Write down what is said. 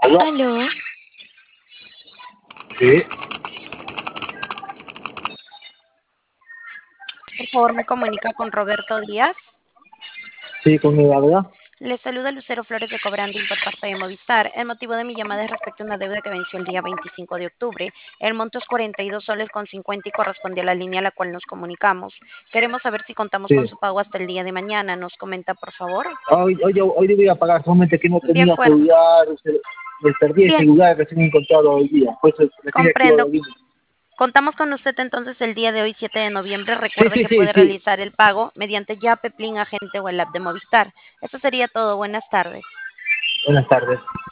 ¿Aló? Aló, Sí, por favor me comunica con Roberto Díaz. sí, conmigo, ¿verdad? Le saluda Lucero Flores de Cobranding por parte de Movistar. El motivo de mi llamada es respecto a una deuda que venció el día 25 de octubre. El monto es 42 soles con 50 y corresponde a la línea a la cual nos comunicamos. Queremos saber si contamos con Sí. su pago hasta el día de mañana. ¿Nos comenta, por favor? Hoy debía pagar, solamente que no De tenía acuerdo. celular, me perdí el Bien, celular recién encontrado hoy día, pues recién activado comprendo. hoy día. Contamos con usted entonces el día de hoy, 7 de noviembre. Sí, Recuerde sí, que sí, puede sí. realizar el pago mediante Yape, Plin, Agente o el app de Movistar. Eso sería todo. Buenas tardes. Buenas tardes.